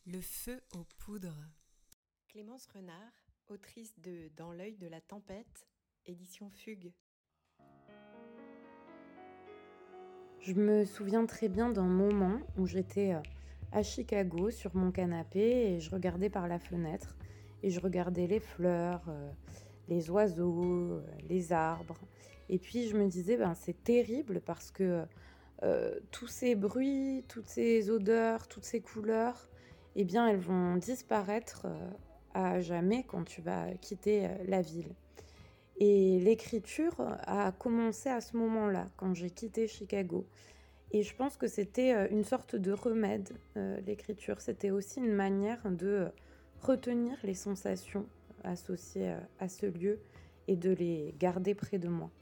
Le feu aux poudres. Clémence Renard, autrice de Dans l'œil de la tempête, édition Fugue. Je me souviens très bien d'un moment où j'étais à Chicago sur mon canapé et je regardais par la fenêtre et je regardais les fleurs, les oiseaux, les arbres. Et puis je me disais, c'est terrible parce que tous ces bruits, toutes ces odeurs, toutes ces couleurs, eh bien elles vont disparaître à jamais quand tu vas quitter la ville. Et l'écriture a commencé à ce moment-là, quand j'ai quitté Chicago. Et je pense que c'était une sorte de remède, l'écriture. C'était aussi une manière de retenir les sensations associées à ce lieu et de les garder près de moi.